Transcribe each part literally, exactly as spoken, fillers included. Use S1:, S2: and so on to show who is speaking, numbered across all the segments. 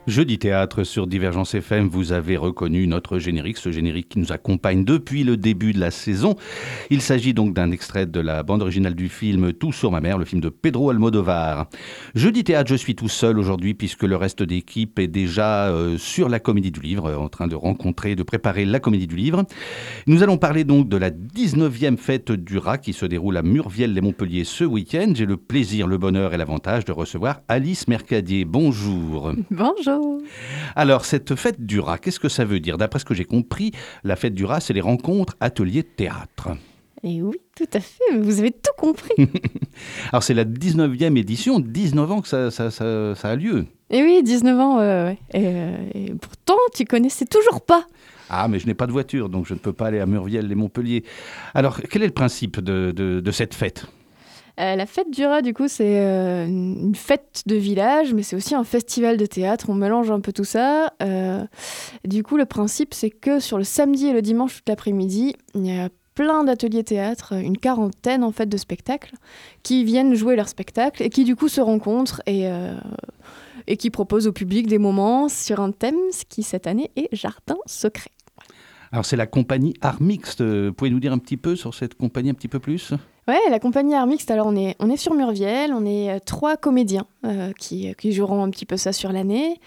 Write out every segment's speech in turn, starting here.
S1: Jeudi théâtre sur Divergence F M, vous avez reconnu notre générique, ce générique qui nous accompagne depuis le début de la saison. Il s'agit donc d'un extrait de la bande originale du film Tout sur ma mère, le film de Pedro Almodovar. Jeudi théâtre, je suis tout seul aujourd'hui puisque le reste d'équipe est déjà euh, sur la Comédie du Livre, en train de rencontrer, de préparer la Comédie du Livre. Nous allons parler donc de la dix-neuvième fête du rat qui se déroule à Murviel-les-Montpellier ce week-end. J'ai le plaisir, le bonheur et l'avantage de recevoir Alice Mercadier. Bonjour.
S2: Bonjour.
S1: Alors, cette fête du rat, qu'est-ce que ça veut dire ? D'après ce que j'ai compris, la fête du rat, c'est les rencontres, ateliers, théâtre.
S2: Et oui, tout à fait, vous avez tout compris.
S1: Alors, c'est la dix-neuvième édition, dix-neuf ans que ça, ça, ça, ça a lieu.
S2: Et oui, dix-neuf ans, euh, ouais. et, euh, et pourtant, tu connaissais toujours pas.
S1: Ah, mais je n'ai pas de voiture, donc je ne peux pas aller à Murviel-les-Montpellier. Alors, quel est le principe de, de, de cette fête ?
S2: Euh, la fête du rat, du coup, c'est euh, une fête de village, mais c'est aussi un festival de théâtre. On mélange un peu tout ça. Euh, du coup, le principe, c'est que sur le samedi et le dimanche toute l'après-midi, il y a plein d'ateliers théâtre, une quarantaine en fait de spectacles, qui viennent jouer leur spectacle et qui du coup se rencontrent et, euh, et qui proposent au public des moments sur un thème, ce qui cette année est Jardin secret.
S1: Alors, c'est la compagnie Art Mixte. Vous pouvez nous dire un petit peu sur cette compagnie, un petit peu plus ?
S2: Ouais, la compagnie Art Mixte, alors on est, on est sur Murviel, on est euh, trois comédiens euh, qui, qui joueront un petit peu ça sur l'année.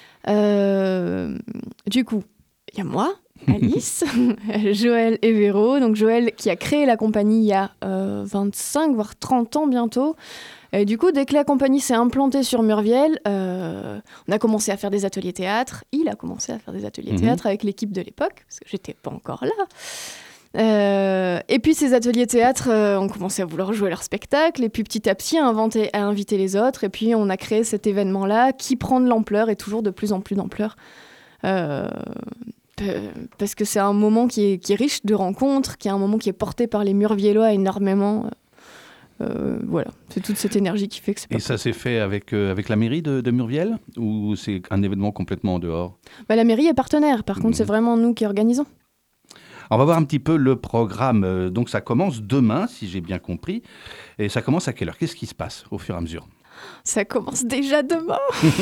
S2: Euh, du coup, il y a moi, Alice, Joël et Véro. Donc Joël qui a créé la compagnie il y a euh, vingt-cinq, voire trente ans bientôt. Et du coup, dès que la compagnie s'est implantée sur Murviel, euh, on a commencé à faire des ateliers théâtre. Il a commencé à faire des ateliers
S1: Mmh.
S2: théâtre avec l'équipe de l'époque, parce que j'étais pas encore là. Euh, et puis ces ateliers théâtre euh, ont commencé à vouloir jouer leur spectacle, et puis petit à petit à, inventer, à inviter les autres, et puis on a créé cet événement-là qui prend de l'ampleur et toujours de plus en plus d'ampleur. Euh, parce que c'est un moment qui est, qui est riche de rencontres, qui est un moment qui est porté par les Murviellois énormément. Euh, voilà, c'est toute cette énergie qui fait que c'est pas
S1: Et ça s'est fait avec, euh, avec la mairie de, de Murviel ou c'est un événement complètement en dehors ?
S2: Bah, la mairie est partenaire, par contre
S1: Mmh.
S2: c'est vraiment nous qui organisons.
S1: On va voir un petit peu le programme. Euh, Donc ça commence demain, si j'ai bien compris. Et ça commence à quelle heure ? Qu'est-ce qui se passe au fur et à mesure ?
S2: Ça commence déjà demain.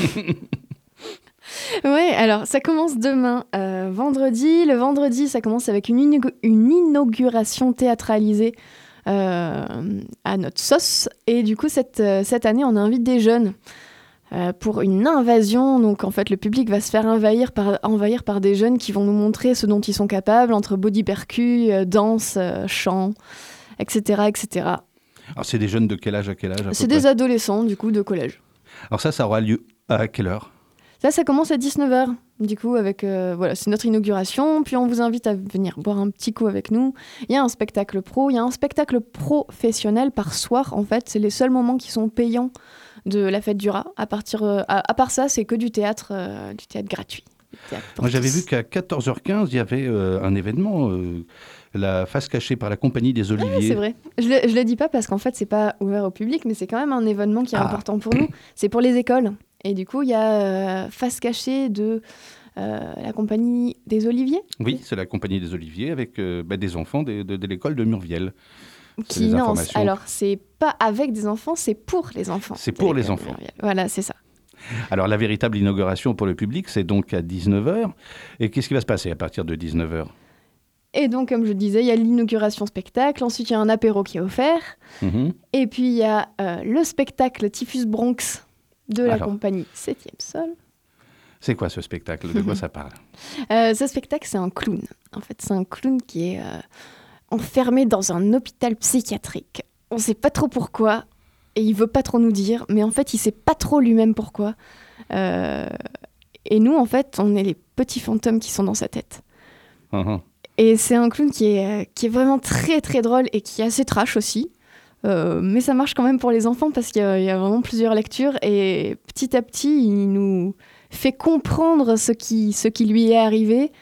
S2: Ouais, alors ça commence demain, euh, vendredi. Le vendredi, ça commence avec une, inaug- une inauguration théâtralisée euh, à notre sauce. Et du coup, cette, euh, cette année, on invite des jeunes euh, pour une invasion. Donc en fait, le public va se faire envahir par, envahir par des jeunes qui vont nous montrer ce dont ils sont capables, entre body percu, euh, danse, euh, chant, et cetera, et cetera.
S1: Alors c'est des jeunes de quel âge à quel âge à peu
S2: C'est
S1: près ?
S2: des adolescents, du coup, de collège.
S1: Alors ça, ça aura lieu à quelle heure ?
S2: Là, ça commence à dix-neuf heures, du coup, avec, euh, voilà, c'est notre inauguration, puis on vous invite à venir boire un petit coup avec nous. Il y a un spectacle pro, il y a un spectacle professionnel par soir, en fait, c'est les seuls moments qui sont payants de la fête du rat. À, partir, euh, à, à part ça, c'est que du théâtre, euh, du théâtre gratuit. Du théâtre pour
S1: Moi, j'avais
S2: tous.
S1: vu qu'à quatorze heures quinze, il y avait euh, un événement, euh, la face cachée par la Compagnie des Oliviers.
S2: Ah, c'est vrai. Je le, je le dis pas parce qu'en fait, c'est pas ouvert au public, mais c'est quand même un événement qui est
S1: Ah.
S2: important pour nous. C'est pour les écoles. Et du coup, il y a euh, face cachée de euh, la Compagnie des Oliviers.
S1: Oui, c'est la Compagnie des Oliviers avec euh, bah, des enfants de, de, de l'école de Murviel. C'est
S2: Qui,
S1: des
S2: non,
S1: informations.
S2: alors c'est pas avec des enfants, c'est pour les enfants.
S1: C'est
S2: de
S1: pour les
S2: l'école de
S1: enfants.
S2: Murviel. Voilà, c'est ça.
S1: Alors, la véritable inauguration pour le public, c'est donc à dix-neuf heures. Et qu'est-ce qui va se passer à partir de dix-neuf heures ?
S2: Et donc, comme je le disais, il y a l'inauguration spectacle, ensuite il y a un apéro qui est offert,
S1: Mhm.
S2: et puis il y a euh, le spectacle Typhus Bronx de la
S1: Alors.
S2: compagnie septième Sol.
S1: C'est quoi ce spectacle ? De quoi ça parle ?
S2: Euh, ce spectacle, c'est un clown. En fait, c'est un clown qui est euh, enfermé dans un hôpital psychiatrique. On sait pas trop pourquoi, et il veut pas trop nous dire, mais en fait, il sait pas trop lui-même pourquoi. Euh, et nous, en fait, on est les petits fantômes qui sont dans sa tête.
S1: Mhm.
S2: Et c'est un clown qui est, euh, qui est vraiment très très drôle et qui est assez trash aussi. Euh, mais ça marche quand même pour les enfants parce qu'il y a, il y a vraiment plusieurs lectures et petit à petit, il nous fait comprendre ce qui, ce qui lui est arrivé.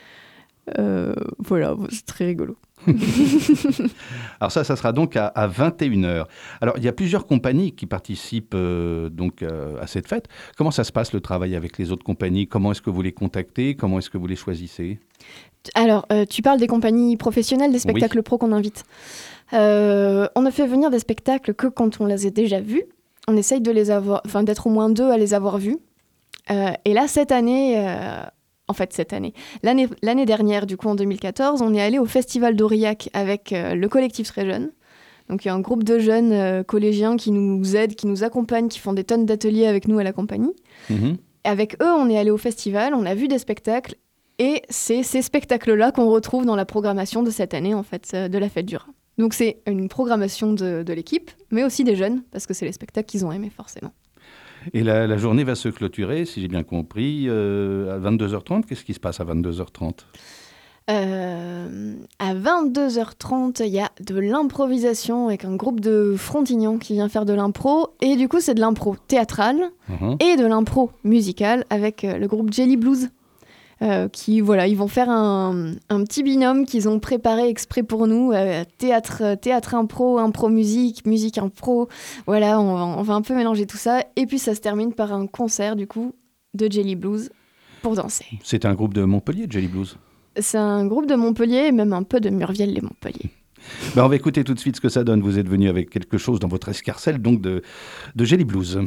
S2: Euh, voilà, c'est très rigolo.
S1: Alors ça, ça sera donc à, à vingt et une heures. Alors, il y a plusieurs compagnies qui participent euh, donc, euh, à cette fête. Comment ça se passe, le travail avec les autres compagnies ? Comment est-ce que vous les contactez ? Comment est-ce que vous les choisissez ?
S2: Alors, euh, tu parles des compagnies professionnelles, des spectacles pro qu'on invite. Euh, on ne fait venir des spectacles que quand on les a déjà vus. On essaye de les avoir, enfin, d'être au moins deux à les avoir vus. Euh, et là, cette année, euh, en fait, cette année, l'année, l'année dernière, du coup, en deux mille quatorze, on est allé au Festival d'Aurillac avec euh, le collectif Très Jeunes. Donc, il y a un groupe de jeunes euh, collégiens qui nous aident, qui nous accompagnent, qui font des tonnes d'ateliers avec nous à la compagnie. Mmh. Avec eux, on est allé au festival, on a vu des spectacles, et c'est ces spectacles-là qu'on retrouve dans la programmation de cette année, en fait, euh, de la Fête du Rat. Donc, c'est une programmation de, de l'équipe, mais aussi des jeunes, parce que c'est les spectacles qu'ils ont aimés, forcément.
S1: Et la, la journée va se clôturer, si j'ai bien compris, euh, à vingt-deux heures trente. Qu'est-ce qui se passe à vingt-deux heures trente ?
S2: Euh, à vingt-deux heures trente, il y a de l'improvisation avec un groupe de Frontignan qui vient faire de l'impro. Et du coup, c'est de l'impro théâtrale uh-huh. et de l'impro musicale avec euh, le groupe Jelly Blues. Euh, qui, voilà, ils vont faire un, un petit binôme qu'ils ont préparé exprès pour nous. Euh, théâtre, théâtre impro, impro musique, musique impro. Voilà, on va, on va un peu mélanger tout ça. Et puis, ça se termine par un concert, du coup, de Jelly Blues pour danser.
S1: C'est un groupe de Montpellier, Jelly Blues ?
S2: C'est un groupe de Montpellier et même un peu de Murviel-les-Montpellier.
S1: Ben on va écouter tout de suite ce que ça donne. Vous êtes venu avec quelque chose dans votre escarcelle, donc de, de Jelly Blues.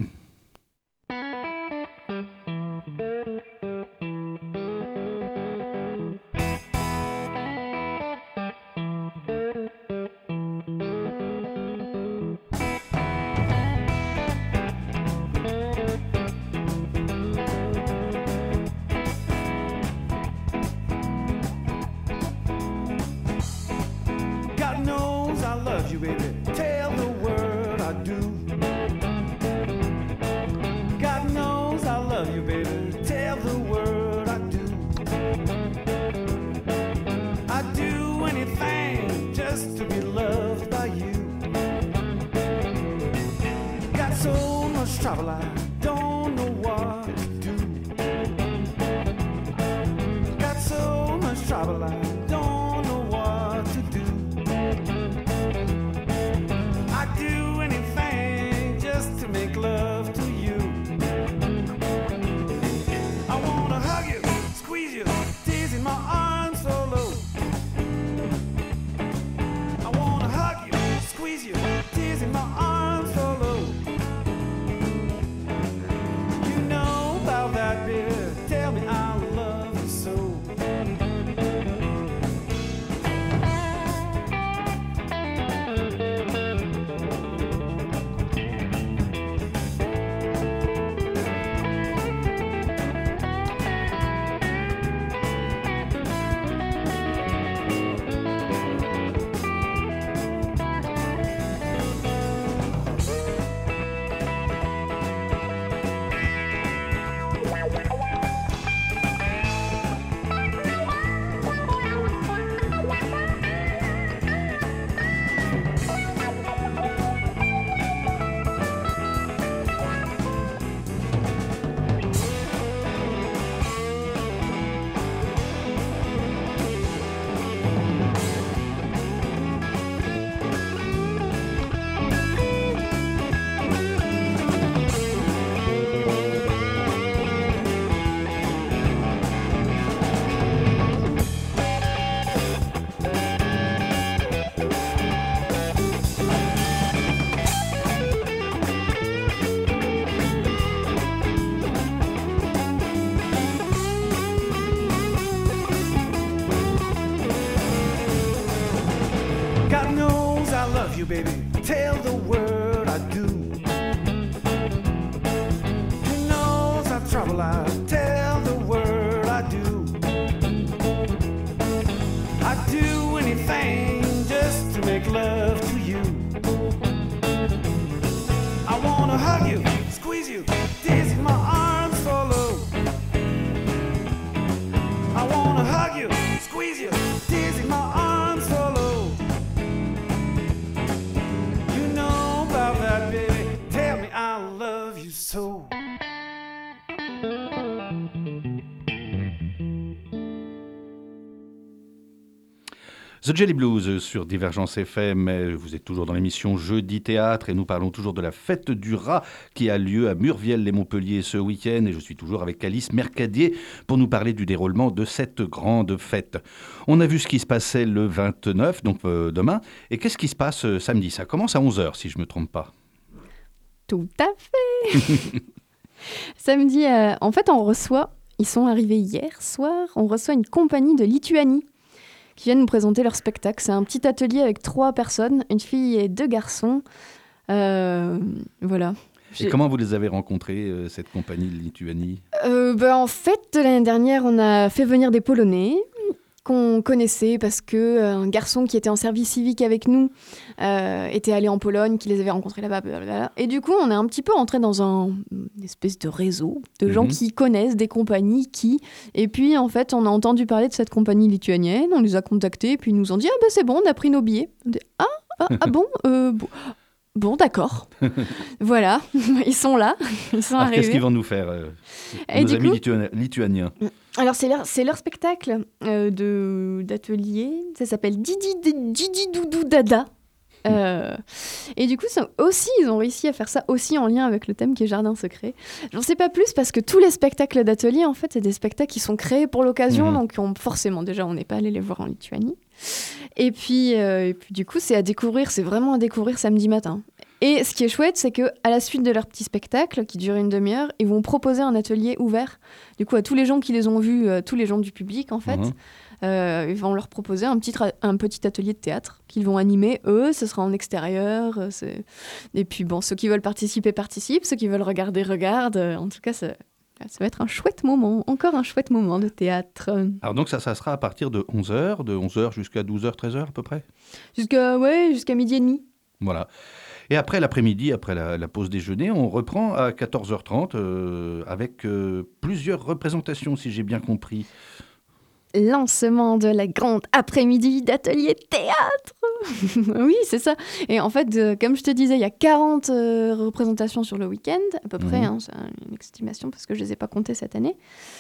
S3: You, baby, tell the world I do. Who knows how trouble I tell the world I do. I'd do anything just to make love to you. I wanna hug you, squeeze you, dizzy my arms so low. I wanna hug you, squeeze you, dizzy my arms so low. So.
S1: The Jelly Blues sur Divergence F M. Vous êtes toujours dans l'émission Jeudi Théâtre et nous parlons toujours de la Fête du Rat qui a lieu à Murviel-les-Montpellier ce week-end. Et je suis toujours avec Alice Mercadier pour nous parler du déroulement de cette grande fête. On a vu ce qui se passait le vingt-neuf, donc euh, demain. Et qu'est-ce qui se passe euh, samedi ? Ça commence à onze heures si je ne me trompe pas.
S2: Tout à fait. Samedi, euh, en fait, on reçoit, ils sont arrivés hier soir, on reçoit une compagnie de Lituanie qui viennent nous présenter leur spectacle. C'est un petit atelier avec trois personnes, une fille et deux garçons. Euh, voilà.
S1: Et comment vous les avez rencontrés, euh, cette compagnie de Lituanie ?
S2: euh, ben, En fait, l'année dernière, on a fait venir des Polonais qu'on connaissait parce qu'un garçon qui était en service civique avec nous euh, était allé en Pologne, qui les avait rencontrés là-bas. Blablabla. Et du coup, on est un petit peu entré dans un, une espèce de réseau de gens
S1: Mhm.
S2: qui connaissent des compagnies qui... Et puis, en fait, on a entendu parler de cette compagnie lituanienne, on les a contactés, puis ils nous ont dit « Ah ben c'est bon, on a pris nos billets. » On dit « Ah, ah, ah bon, euh, bon Bon, d'accord. » Voilà, ils sont là, ils sont
S1: Alors,
S2: arrivés.
S1: qu'est-ce qu'ils vont nous faire, euh,
S2: Et
S1: nos
S2: du
S1: amis
S2: coup-
S1: litua- lituaniens ?
S2: Alors, c'est leur, c'est leur spectacle euh, de, d'atelier. Ça s'appelle Didi, Didi Doudou Dada. Euh, et du coup, ça aussi, ils ont réussi à faire ça aussi en lien avec le thème qui est Jardin secret. J'en sais pas plus parce que tous les spectacles d'atelier, en fait, c'est des spectacles qui sont créés pour l'occasion.
S1: Mhm.
S2: Donc, on, forcément, déjà, on n'est pas allé les voir en Lituanie. Et puis, euh, et puis, du coup, c'est à découvrir. C'est vraiment à découvrir samedi matin. Et ce qui est chouette, c'est qu'à la suite de leur petit spectacle, qui dure une demi-heure, ils vont proposer un atelier ouvert, du coup, à tous les gens qui les ont vus, euh, tous les gens du public, en fait.
S1: Mhm.
S2: Euh, ils vont leur proposer un petit, tra- un petit atelier de théâtre qu'ils vont animer, eux, ce sera en extérieur. euh, c'est- Et puis, bon, ceux qui veulent participer, participent, ceux qui veulent regarder, regardent. Euh, En tout cas, ça, ça va être un chouette moment, encore un chouette moment de théâtre.
S1: Alors donc ça, ça sera à partir de onze heures, de onze heures jusqu'à douze heures, treize heures à peu près ?
S2: Jusqu'à, ouais, jusqu'à midi et demi.
S1: Voilà. Et après l'après-midi, après la, la pause déjeuner, on reprend à quatorze heures trente euh, avec euh, plusieurs représentations, si j'ai bien compris.
S2: Lancement de la grande après-midi d'atelier théâtre. Oui, c'est ça. Et en fait, euh, comme je te disais, il y a quarante euh, représentations sur le week-end, à peu près.
S1: Mhm.
S2: Hein, c'est une estimation parce que je ne les ai pas comptées cette année.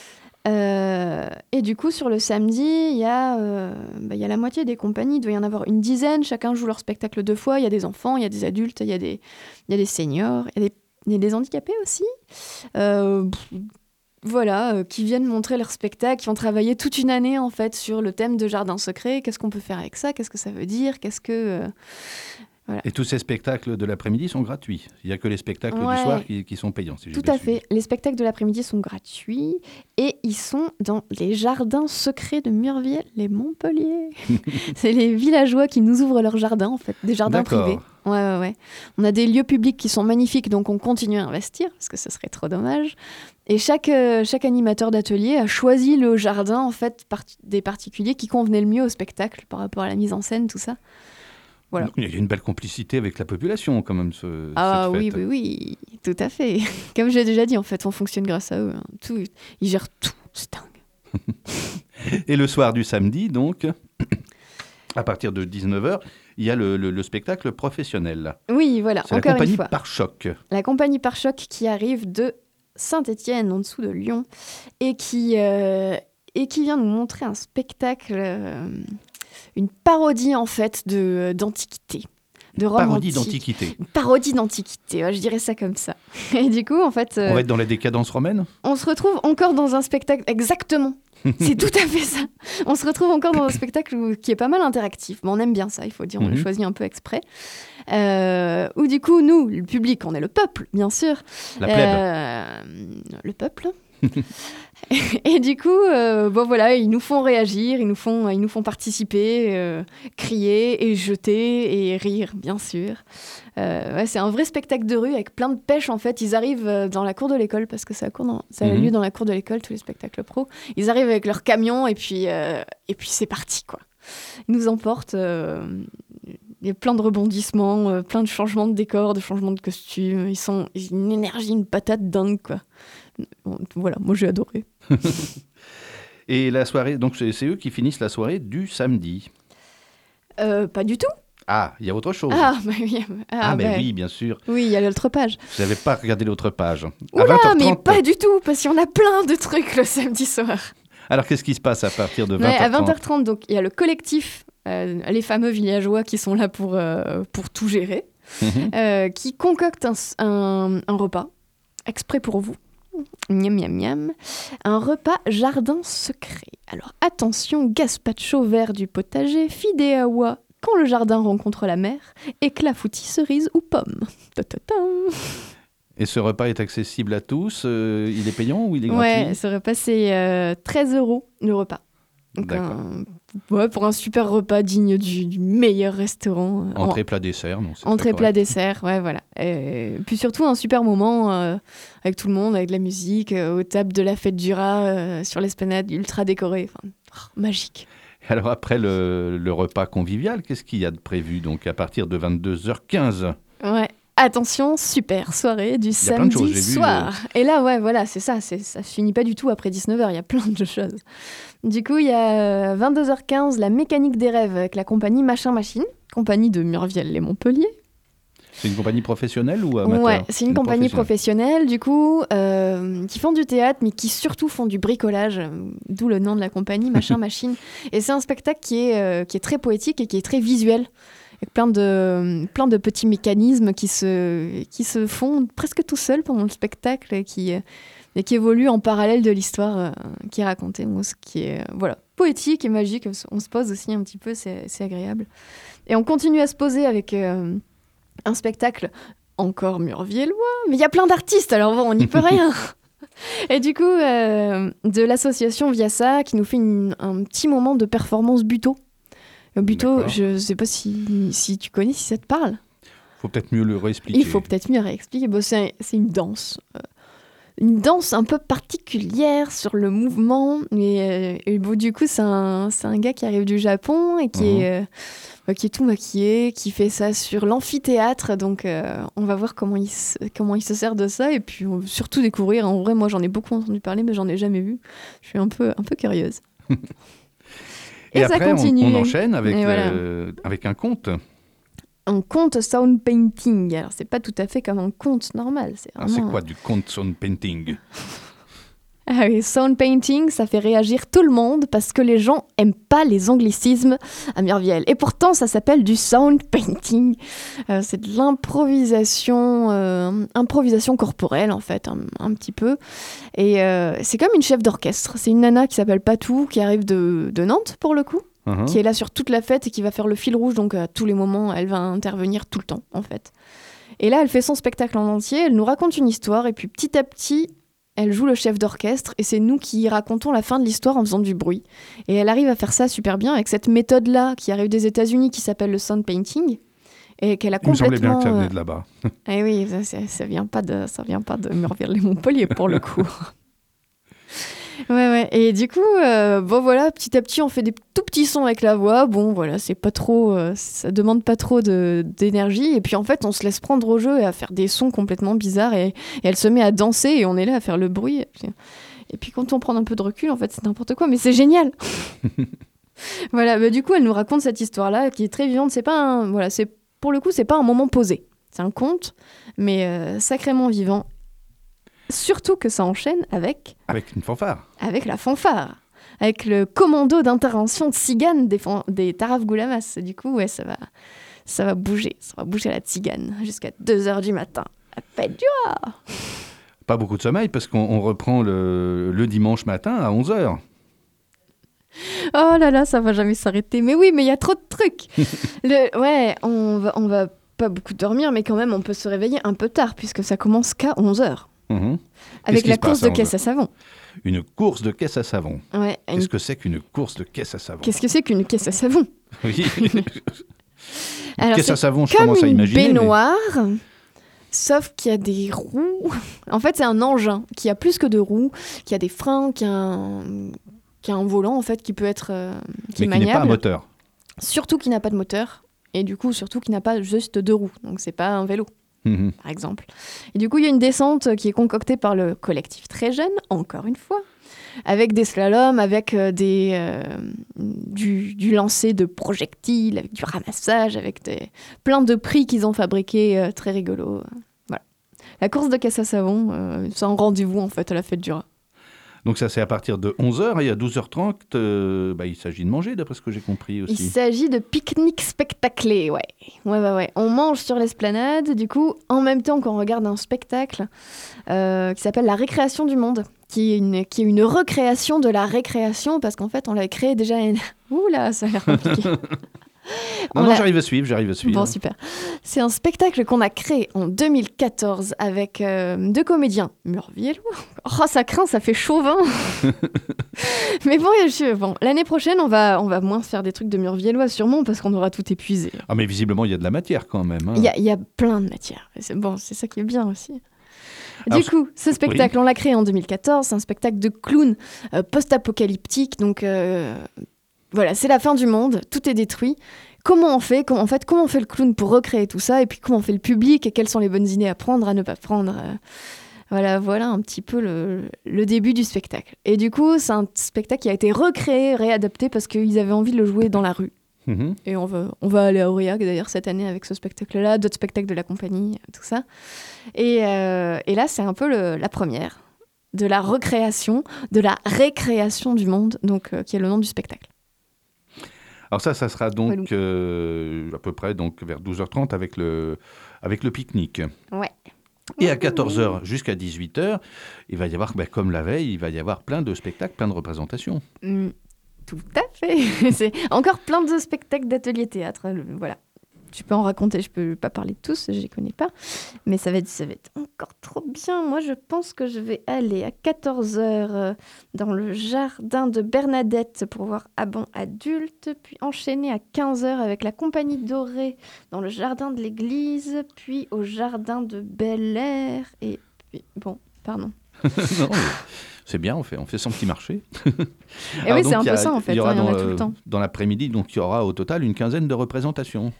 S2: Euh, et du coup, sur le samedi, il y, a, euh, bah, il y a la moitié des compagnies. Il doit y en avoir une dizaine. Chacun joue leur spectacle deux fois. Il y a des enfants, il y a des adultes, il y a des, il y a des seniors, il y a des, il y a des handicapés aussi. Euh, pff, Voilà, euh, qui viennent montrer leur spectacle, qui ont travaillé toute une année en fait sur le thème de Jardin secret. Qu'est-ce qu'on peut faire avec ça ? Qu'est-ce que ça veut dire ? Qu'est-ce que euh,
S1: Et tous ces spectacles de l'après-midi sont gratuits. Il n'y a que les spectacles
S2: Ouais.
S1: du soir qui, qui sont payants, si j'ai
S2: Tout
S1: bien
S2: à
S1: suivi.
S2: fait. Les spectacles de l'après-midi sont gratuits et ils sont dans les jardins secrets de Murviel, les Montpellier. C'est les villageois qui nous ouvrent leurs jardins en fait, des jardins
S1: D'accord.
S2: privés. Ouais, ouais, ouais. On a des lieux publics qui sont magnifiques, donc on continue à investir parce que ce serait trop dommage. Et chaque, euh, chaque animateur d'atelier a choisi le jardin en fait part- des particuliers qui convenaient le mieux au spectacle par rapport à la mise en scène, tout ça. Voilà.
S1: Donc, il y a une belle complicité avec la population quand même, ce,
S2: Ah
S1: cette
S2: oui,
S1: fête.
S2: oui, oui, tout à fait. Comme j'ai déjà dit, en fait, on fonctionne grâce à eux. hein. Tout, ils gèrent tout, c'est dingue.
S1: Et le soir du samedi, donc, à partir de dix-neuf heures, il y a le, le- le spectacle professionnel.
S2: Oui, voilà,
S1: C'est la
S2: encore une
S1: compagnie
S2: fois.
S1: Pare-Choc.
S2: La compagnie Pare-Choc qui arrive de Saint-Étienne, en dessous de Lyon, et qui, euh, et qui vient nous montrer un spectacle, euh, une parodie en fait de, d'antiquité. De Rome
S1: Parodie
S2: antique.
S1: d'antiquité.
S2: Une parodie d'antiquité, ouais, je dirais ça comme ça. Et du coup, en fait, euh,
S1: On va être dans la décadence romaine ?
S2: on se retrouve encore dans un spectacle, exactement. C'est tout à fait ça. On se retrouve encore dans un spectacle où- qui est pas mal interactif. Mais on aime bien ça, il faut dire, on
S1: Mhm.
S2: l'a choisi un peu exprès. Euh, où du coup, nous, le public, on est le peuple, bien sûr.
S1: La plèbe.
S2: Euh, le peuple. Et du coup, euh, bon voilà, ils nous font réagir, ils nous font, ils nous font participer, euh, crier et jeter et rire, bien sûr. Euh, ouais, c'est un vrai spectacle de rue avec plein de pêche en fait. Ils arrivent euh, dans la cour de l'école parce que ça a, cours dans- ça a
S1: Mhm.
S2: lieu dans la cour de l'école, tous les spectacles pro. Ils arrivent avec leur camion et puis, euh, et puis c'est parti quoi. Ils nous emportent. euh, Il y a plein de rebondissements, euh, plein de changements de décor, de changements de costumes. Ils sont ils ont une énergie, une patate dingue quoi. Bon, voilà, moi j'ai adoré.
S1: Et la soirée, donc c'est c'est eux qui finissent la soirée du samedi.
S2: Euh, pas du tout.
S1: Ah, il y a autre chose.
S2: Ah, bah oui. Ah,
S1: Ah, mais
S2: bah,
S1: oui, bien sûr.
S2: Oui, il y a l'autre page.
S1: Je n'avais pas regardé l'autre page. À
S2: Oula,
S1: vingt heures
S2: mais
S1: trente.
S2: pas du tout, parce qu'il y en a plein de trucs le samedi soir.
S1: Alors, qu'est-ce qui se passe à partir de vingt
S2: Ouais,
S1: heures
S2: à
S1: trente?
S2: vingt heures trente, donc il y a le collectif, euh, les fameux villageois qui sont là pour, euh, pour tout gérer,
S1: Mhm.
S2: euh, qui concoctent un, un, un repas exprès pour vous. Miam, miam, miam. Un repas jardin secret. Alors attention, gazpacho vert du potager, fideuà quand le jardin rencontre la mer, et clafoutis cerise ou pomme. Ta, ta, ta.
S1: Et ce repas est accessible à tous euh, il est payant ou il est gratuit?
S2: Ouais, ce repas, c'est euh, treize euros le repas. Donc,
S1: D'accord.
S2: un- ouais, pour un super repas digne du, du meilleur restaurant. euh,
S1: Entrée, plat, dessert, non, c'est
S2: Entrée,
S1: très
S2: plat,
S1: correct.
S2: dessert, ouais, voilà. Et puis surtout un super moment euh, avec tout le monde, avec de la musique, euh, aux tables de la fête du rat, euh, sur l'esplanade, ultra décorée. Enfin, oh, magique.
S1: Et alors après le, le repas convivial, qu'est-ce qu'il y a de prévu donc à partir de vingt-deux heures quinze?
S2: Ouais. Attention, super soirée du
S1: y a plein de choses,
S2: samedi
S1: j'ai vu,
S2: soir. Et là, ouais, voilà, c'est ça. C'est, ça finit pas du tout après dix-neuf heures. Il y a plein de choses. Du coup, il y a euh, vingt-deux heures quinze, la mécanique des rêves avec la compagnie Machin Machine, compagnie de Murviel et Montpellier.
S1: C'est une compagnie professionnelle ou amateur?
S2: Ouais, c'est une compagnie professionnelle, du coup, euh, qui font du théâtre, mais qui surtout font du bricolage, euh, d'où le nom de la compagnie, Machin Machine. Et c'est un spectacle qui est, euh, qui est très poétique et qui est très visuel, avec plein de, plein de petits mécanismes qui se, qui se font presque tout seuls pendant le spectacle et qui, euh, et qui évoluent en parallèle de l'histoire euh, qui est racontée. Bon, ce qui est euh, voilà, poétique et magique. On se pose aussi un petit peu, c'est, c'est agréable. Et on continue à se poser avec... Euh, un spectacle encore murviellois, mais il y a plein d'artistes, alors bon, on n'y peut rien. Et du coup, euh, de l'association Viasa qui nous fait une- un petit moment de performance buto. Euh, Buto,
S1: D'accord.
S2: je sais pas si, si tu connais, si ça te parle.
S1: Faut peut-être mieux le réexpliquer.
S2: Il faut peut-être mieux réexpliquer. Bon, c'est, c'est une danse. euh, une danse un peu particulière sur le mouvement. Et, euh, et bon, du coup, c'est un, c'est un gars qui arrive du Japon et qui,
S1: Mhm.
S2: est, euh, euh, qui est tout maquillé, qui fait ça sur l'amphithéâtre. Donc, euh, on va voir comment il, se, comment il se sert de ça. Et puis, on va surtout découvrir. En vrai, moi, j'en ai beaucoup entendu parler, mais j'en ai jamais vu. Je suis un peu, un peu curieuse.
S1: Et,
S2: Et ça
S1: après, on,
S2: continue.
S1: on enchaîne avec,
S2: Et voilà.
S1: le- avec un conte.
S2: Un conte sound painting. Alors, c'est pas tout à fait comme un conte normal. C'est
S1: Alors, c'est
S2: vraiment-
S1: quoi du conte sound painting?
S2: Ah oui, sound painting, ça fait réagir tout le monde parce que les gens aiment pas les anglicismes à Murviel. Et pourtant, ça s'appelle du sound painting. Euh, c'est de l'improvisation, euh, improvisation corporelle en fait, un, un petit peu. Et euh, c'est comme une chef d'orchestre. C'est une nana qui s'appelle Patou, qui arrive de, de Nantes pour le coup,
S1: Mhm.
S2: qui est là sur toute la fête et qui va faire le fil rouge. Donc à tous les moments, elle va intervenir tout le temps en fait. Et là, elle fait son spectacle en entier. Elle nous raconte une histoire et puis petit à petit, elle joue le chef d'orchestre et c'est nous qui racontons la fin de l'histoire en faisant du bruit. Et elle arrive à faire ça super bien avec cette méthode-là qui arrive des États-Unis qui s'appelle le sound painting et qu'elle a
S1: Il me semblait bien
S2: complètement.
S1: que ça venait
S2: euh,
S1: de là-bas.
S2: Eh oui, ça, ça, ça vient pas de, ça vient pas de Murviel et Montpellier pour le coup. Ouais, ouais. Et du coup, euh, bon voilà, petit à petit, on fait des tout petits sons avec la voix. Bon, voilà, c'est pas trop, euh, ça demande pas trop de, d'énergie. Et puis en fait, on se laisse prendre au jeu et à faire des sons complètement bizarres. Et, et elle se met à danser et on est là à faire le bruit. Et puis, et puis quand on prend un peu de recul, en fait, c'est n'importe quoi, mais c'est génial. Voilà, bah, du coup, elle nous raconte cette histoire-là qui est très vivante. C'est pas un, voilà, c'est pour le coup, c'est pas un moment posé. C'est un conte, mais euh, sacrément vivant. Surtout que ça enchaîne avec
S1: Avec une fanfare.
S2: avec la fanfare, avec le commando d'intervention tzigane des, fan- des Taraf Goulamas. Du coup, ouais, ça va, ça va bouger, ça va bouger la tzigane jusqu'à deux heures du matin. La fête du rat.
S1: Pas beaucoup de sommeil parce qu'on on reprend le, le dimanche matin à onze heures.
S2: Oh là là, ça va jamais s'arrêter. Mais oui, mais il y a trop de trucs. Le, ouais, on va, on va pas beaucoup dormir, mais quand même, on peut se réveiller un peu tard puisque ça commence qu'à onze heures.
S1: Mhm.
S2: Avec
S1: qui
S2: la
S1: se passe
S2: course
S1: à
S2: de
S1: onze
S2: caisse à savon.
S1: Une course de caisse à savon.
S2: Ouais, une-
S1: Qu'est-ce que c'est qu'une course de caisse à savon?
S2: Qu'est-ce que c'est qu'une caisse à savon?
S1: Oui.
S2: Alors,
S1: Caisse
S2: c'est
S1: à savon, je
S2: comme
S1: commence à
S2: une
S1: imaginer. mais-
S2: baignoire, sauf qu'il y a des roues. En fait, c'est un engin qui a plus que de roues, qui a des freins, qui a un, qui a un volant en fait qui peut être euh, qui
S1: mais
S2: est
S1: qui n'est pas un
S2: maniable.
S1: moteur.
S2: Surtout qui n'a pas de moteur et du coup surtout qui n'a pas juste deux roues. Donc c'est pas un vélo
S1: Mhm.
S2: par exemple. Et du coup il y a une descente qui est concoctée par le collectif Très Jeune, encore une fois, avec des slaloms, avec euh, des euh, du, du lancer de projectiles, avec du ramassage, avec des, plein de prix qu'ils ont fabriqués euh, très rigolos. Voilà. La course de caisse à savon, euh, c'est un rendez-vous en fait à la fête du rat.
S1: Donc ça c'est à partir de onze heures et à douze heures trente, euh, bah, il s'agit de manger d'après ce que j'ai compris
S2: Il
S1: aussi.
S2: s'agit de pique-nique spectaclé, ouais. Ouais, ouais, ouais. On mange sur l'esplanade, du coup, en même temps qu'on regarde un spectacle euh, qui s'appelle La Récréation du Monde, qui est, une, qui est une recréation de la récréation, parce qu'en fait, on l'a créé déjà... Une... Ouh là, ça a l'air compliqué.
S1: Non,
S2: On
S1: non,
S2: l'a-
S1: j'arrive à suivre, j'arrive à suivre.
S2: Bon, super. C'est un spectacle qu'on a créé en deux mille quatorze avec euh, deux comédiens murviellois. Oh, ça craint, ça fait chauvin. Mais bon, je- bon, l'année prochaine, on va, on va moins faire des trucs de murviellois, sûrement, parce qu'on aura tout épuisé.
S1: Ah, mais visiblement, il y a de la matière quand même. hein.
S2: Il y a, il y a plein de matières. Et c'est, bon, c'est ça qui est bien aussi.
S1: Alors,
S2: Du coup, ce spectacle, on l'a créé en deux mille quatorze. C'est un spectacle de clown euh, post-apocalyptique. Donc, euh, voilà, c'est la fin du monde. Tout est détruit. Comment on fait comment, En fait, comment on fait le clown pour recréer tout ça? Et puis, comment on fait le public? Et quelles sont les bonnes idées à prendre, à ne pas prendre euh, Voilà, voilà un petit peu le, le début du spectacle. Et du coup, c'est un spectacle qui a été recréé, réadapté, parce qu'ils avaient envie de le jouer dans la rue.
S1: Mhm.
S2: Et on va, on va aller à Aurillac d'ailleurs cette année avec ce spectacle-là, d'autres spectacles de la compagnie, tout ça. Et, euh, et là, c'est un peu le- la première de la recréation, de la récréation du monde, donc euh, qui est le nom du spectacle.
S1: Alors ça, ça sera donc
S2: Walou.
S1: euh, à peu près donc, vers douze heures trente avec le, avec le pique-nique.
S2: Ouais.
S1: Et à quatorze heures jusqu'à dix-huit heures, il va y avoir, ben, comme la veille, il va y avoir plein de spectacles, plein de représentations.
S2: Mm, tout à fait. C'est encore plein de spectacles d'ateliers théâtre. euh, Voilà. Tu peux en raconter, je peux pas parler de tous, je les connais pas. Mais ça va être, ça va être encore trop bien. Moi, je pense que je vais aller à quatorze heures euh, dans le jardin de Bernadette pour voir Abon adulte, puis enchaîner à quinze heures avec la compagnie dorée dans le jardin de l'église, puis au jardin de Bel Air. Et puis, bon, pardon.
S1: Non, mais c'est bien, on fait, on fait son petit marché.
S2: Et
S1: Alors
S2: oui,
S1: donc,
S2: c'est un
S1: il y
S2: peu
S1: a-
S2: ça en fait,
S1: Il y aura
S2: hein, il y en
S1: dans,
S2: a tout
S1: le-
S2: le temps.
S1: dans l'après-midi, donc il y aura au total une quinzaine de représentations.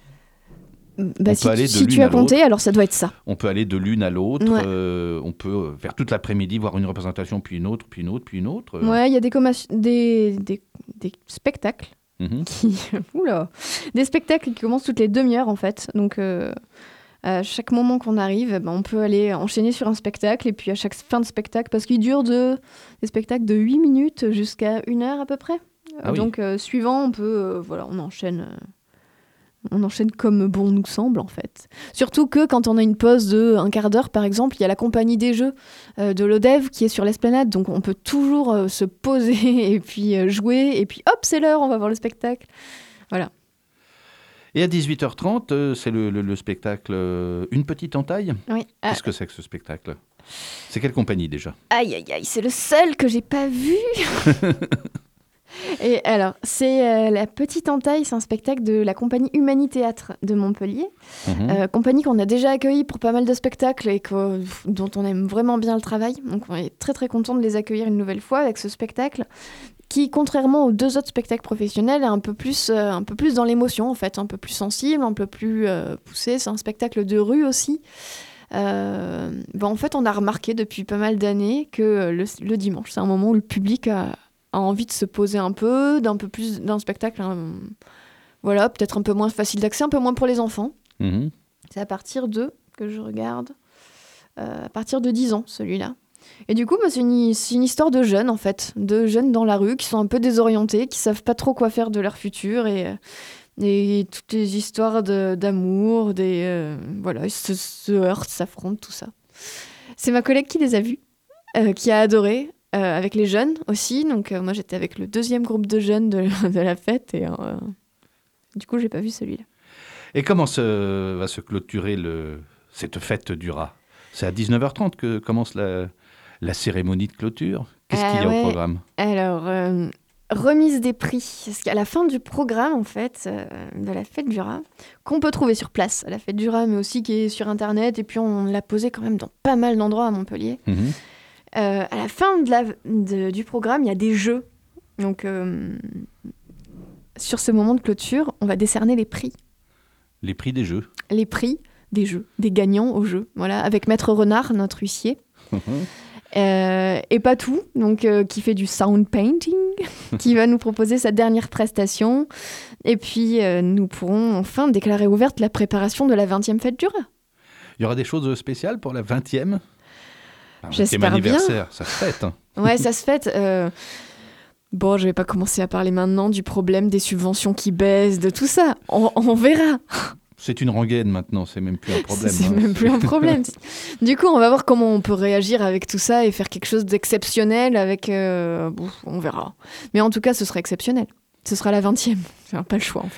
S2: Bah,
S1: on
S2: si
S1: peut aller
S2: tu,
S1: de
S2: si
S1: l'une
S2: tu
S1: à
S2: as compté, alors ça doit être ça.
S1: On peut aller de l'une à l'autre,
S2: Ouais.
S1: euh, on peut euh, faire toute l'après-midi, voir une représentation, puis une autre, puis une autre, puis une autre. euh.
S2: Ouais, il y a des, commas- des, des, des spectacles
S1: Mhm.
S2: qui... Oula Des spectacles qui commencent toutes les demi-heures, en fait. Donc, euh, à chaque moment qu'on arrive, ben, on peut aller enchaîner sur un spectacle. Et puis, à chaque fin de spectacle, parce qu'ils durent de, des spectacles de huit minutes jusqu'à une heure à peu près.
S1: Ah oui.
S2: Donc, euh, suivant, on peut... euh, voilà, on enchaîne... euh, On enchaîne comme bon nous semble, en fait. Surtout que quand on a une pause de un quart d'heure, par exemple, il y a la compagnie des jeux euh, de l'Odève qui est sur l'esplanade. Donc, on peut toujours euh, se poser et puis euh, jouer. Et puis, hop, c'est l'heure, on va voir le spectacle. Voilà.
S1: Et à dix-huit heures trente, euh, c'est le, le- le spectacle euh, Une petite entaille.
S2: Oui. Ah,
S1: Qu'est-ce que c'est que ce spectacle? C'est quelle compagnie déjà?
S2: aïe, aïe, aïe, c'est le seul que j'ai pas vu. Et alors, c'est euh, La Petite Entaille, c'est un spectacle de la compagnie Humani Théâtre de Montpellier.
S1: Mhm.
S2: Euh, compagnie qu'on a déjà accueillie pour pas mal de spectacles et que- dont on aime vraiment bien le travail. Donc on est très très content de les accueillir une nouvelle fois avec ce spectacle qui, contrairement aux deux autres spectacles professionnels, est un peu plus, euh, un peu plus dans l'émotion en fait, un peu plus sensible, un peu plus euh, poussé. C'est un spectacle de rue aussi. Euh, ben, en fait, on a remarqué depuis pas mal d'années que le, le dimanche, c'est un moment où le public a, a envie de se poser un peu, d'un peu plus d'un spectacle, hein, voilà, peut-être un peu moins facile d'accès, un peu moins pour les enfants.
S1: Mhm.
S2: C'est à partir de, que je regarde, euh, à partir de dix ans, celui-là. Et du coup, bah, c'est, une, c'est une histoire de jeunes, en fait. De jeunes dans la rue qui sont un peu désorientés, qui savent pas trop quoi faire de leur futur. Et, euh, et toutes les histoires de, d'amour, des, euh, voilà, ils se, se heurtent, s'affrontent, tout ça. C'est ma collègue qui les a vus, euh, qui a adoré, euh, avec les jeunes aussi. Donc, euh, moi, j'étais avec le deuxième groupe de jeunes de, de la fête. Et euh, du coup, j'ai pas vu celui-là.
S1: Et comment se, va se clôturer le, cette fête du rat? C'est à dix-neuf heures trente que commence la, la cérémonie de clôture. Qu'est-ce
S2: Ah
S1: qu'il y a
S2: ouais.
S1: au programme?
S2: Alors, euh, remise des prix. Parce qu'à la fin du programme, en fait, euh, de la fête du rat, qu'on peut trouver sur place, à la fête du rat, mais aussi qui est sur Internet, et puis on l'a posé quand même dans pas mal d'endroits à Montpellier.
S1: Mhm.
S2: Euh, à la fin de la, de- du programme, il y a des jeux. Donc, euh, sur ce moment de clôture, on va décerner les prix.
S1: Les prix des jeux.
S2: Les prix des jeux, des gagnants au jeu. Voilà, avec Maître Renard, notre huissier.
S1: Mhm.
S2: Euh, et pas tout, donc euh, qui fait du sound painting, qui va nous proposer sa dernière prestation. Et puis, euh, nous pourrons enfin déclarer ouverte la préparation de la vingtième fête du rat.
S1: Il y aura des choses spéciales pour la vingtième? Un
S2: J'espère
S1: vingtième
S2: bien.
S1: anniversaire, ça se fête. hein.
S2: Ouais, ça se fête. euh, Bon, je vais pas commencer à parler maintenant du problème des subventions qui baissent, de tout ça. On, on verra.
S1: C'est une rengaine maintenant, c'est même plus un problème.
S2: C'est
S1: hein.
S2: même plus un problème. Du coup, on va voir comment on peut réagir avec tout ça et faire quelque chose d'exceptionnel avec... euh, bon, on verra. Mais en tout cas, ce sera exceptionnel. Ce sera la vingtième. C'est pas le choix, en fait.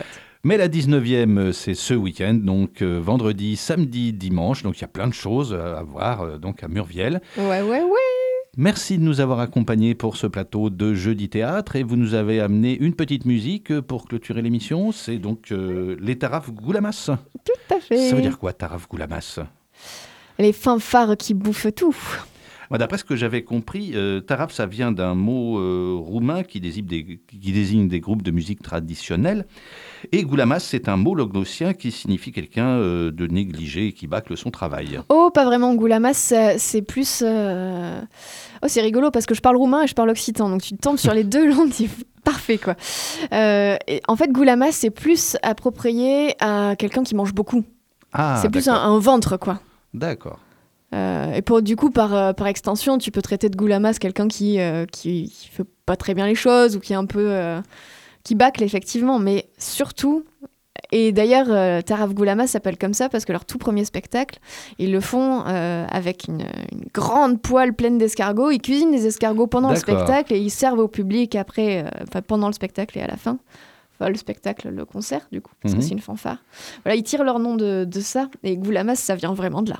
S1: Mais la dix-neuvième, c'est ce week-end, donc euh, vendredi, samedi, dimanche. Donc il y a plein de choses à voir euh, donc à Murviel.
S2: Ouais, ouais, ouais.
S1: Merci de nous avoir accompagnés pour ce plateau de Jeudi Théâtre et vous nous avez amené une petite musique pour clôturer l'émission. C'est donc euh, les Taraf Goulamas.
S2: Tout à fait.
S1: Ça veut dire quoi, Taraf Goulamas?
S2: Les fanfares qui bouffent tout.
S1: Moi, d'après ce que j'avais compris, euh, Taraf, ça vient d'un mot euh, roumain qui désigne, des, qui désigne des groupes de musique traditionnelle. Et Goulamas, c'est un mot lognocien qui signifie quelqu'un euh, de négligé et qui bâcle son travail.
S2: Oh, pas vraiment. Goulamas, c'est c'est plus... euh, Oh, c'est rigolo parce que je parle roumain et je parle occitan. Donc tu tombes sur les deux langues, c'est parfait, quoi. Euh, et en fait, Goulamas, c'est plus approprié à quelqu'un qui mange beaucoup.
S1: Ah,
S2: c'est plus un,
S1: d'accord.
S2: un ventre, quoi.
S1: D'accord.
S2: Euh, et pour, du coup, par, euh, par extension, tu peux traiter de goulamas quelqu'un qui, euh, qui, qui fait pas très bien les choses ou qui est un peu... euh, qui bâcle, effectivement. Mais surtout... Et d'ailleurs, euh, Taraf Goulamas s'appelle comme ça parce que leur tout premier spectacle, ils le font euh, avec une, une grande poêle pleine d'escargots. Ils cuisinent des escargots pendant le
S1: D'accord.
S2: spectacle et ils servent au public après, euh, enfin, pendant le spectacle et à la fin. Enfin, le spectacle, le concert, du coup, parce
S1: Mhm.
S2: que c'est une fanfare. Voilà, ils tirent leur nom de, de ça. Et Goulamas, ça vient vraiment de là.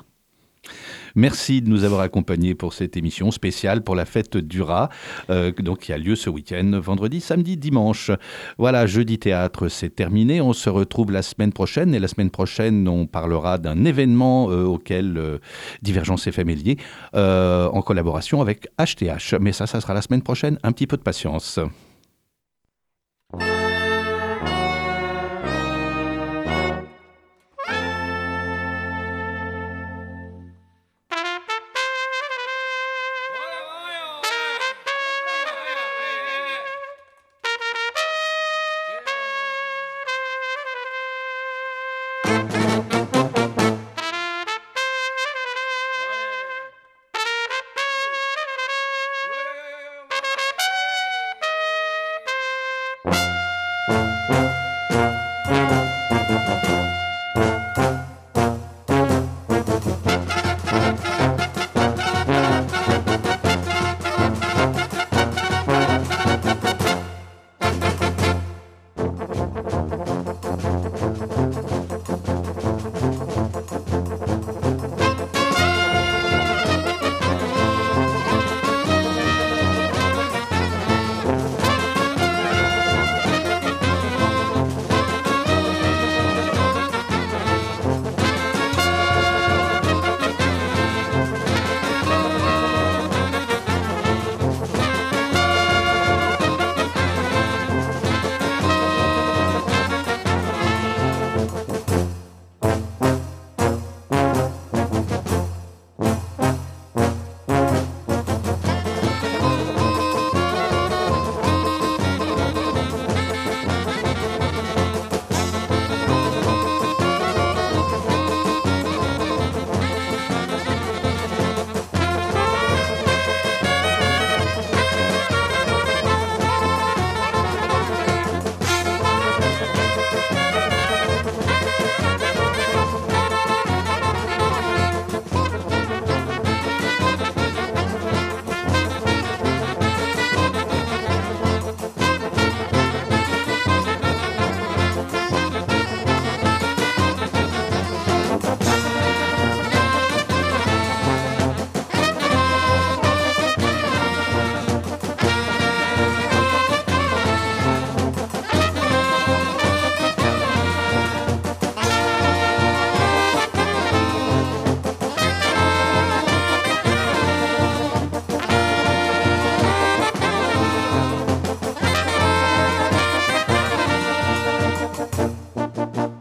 S1: Merci de nous avoir accompagnés pour cette émission spéciale pour la fête du rat, euh, donc qui a lieu ce week-end, vendredi, samedi, dimanche. Voilà, Jeudi Théâtre, c'est terminé. On se retrouve la semaine prochaine. Et la semaine prochaine, on parlera d'un événement euh, auquel euh, Divergence F M est lié, euh, en collaboration avec H T H. Mais ça, ça sera la semaine prochaine. Un petit peu de patience.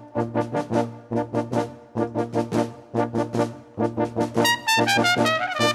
S4: Thank you.